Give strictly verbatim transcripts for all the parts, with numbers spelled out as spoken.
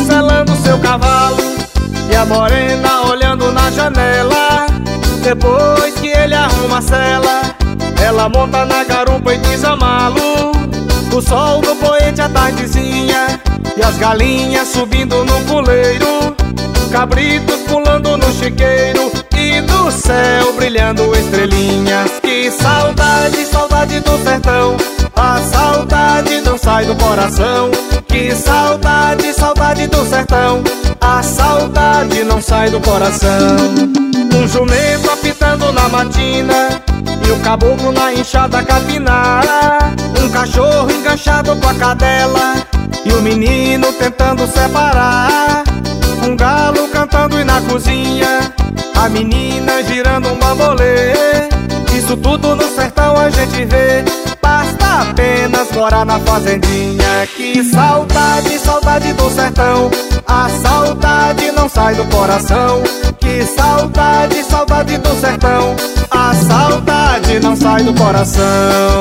selando seu cavalo e a morena olhando na janela. Depois que ele arruma a cela, ela monta na garupa e desamalo. O sol no poente à tardezinha e as galinhas subindo no puleiro, cabritos pulando no chiqueiro e do céu brilhando estrelinhas. Que saudade, saudade do sertão, a saudade não sai do coração. Que saudade, saudade do sertão, a saudade não sai do coração. Um jumento apitando na matina e o caboclo na enxada capinar. Um cachorro enganchado com a cadela e o menino tentando separar. Um galo cantando e na cozinha a menina girando um bambolê. Isso tudo no sertão a gente vê, basta apenas morar na fazendinha. Que saudade, saudade do sertão, a saudade não sai do coração. Que saudade, saudade do sertão, a saudade não sai do coração.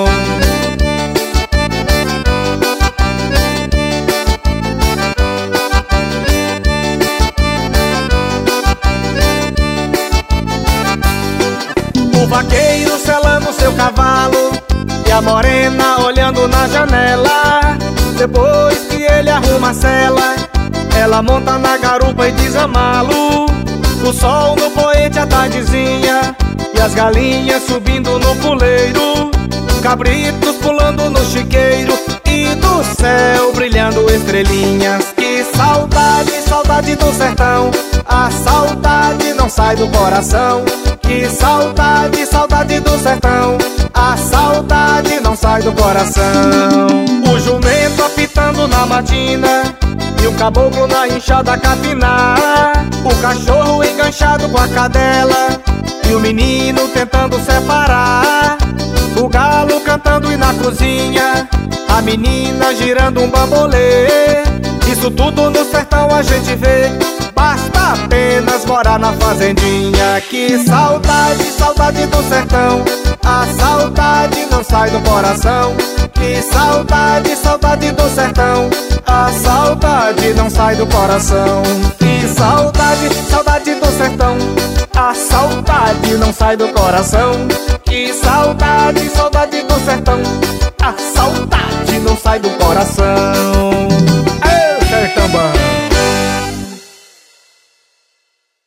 O vaqueiro selando seu cavalo e a morena olhando na janela. Depois que ele arruma a cela, ela monta na garupa e desamalo. O sol no poente à tardezinha e as galinhas subindo no puleiro, cabritos pulando no chiqueiro e do céu brilhando estrelinhas. Que saudade, saudade do sertão, a saudade não sai do coração. Que saudade, saudade do sertão, a saudade não sai do coração. O jumento apitando na matina e o caboclo na enxada capinar. O cachorro enganchado com a cadela e o menino tentando separar. O galo cantando e na cozinha a menina girando um bambolê. Isso tudo no sertão a gente vê, basta apenas morar na fazendinha. Que saudade, saudade do sertão, a saudade não sai do coração. Que saudade, saudade do sertão, a saudade não sai do coração. Que saudade, saudade do sertão, a saudade não sai do coração. Que saudade, saudade do sertão, a saudade não sai do coração. Ei, sertão bom!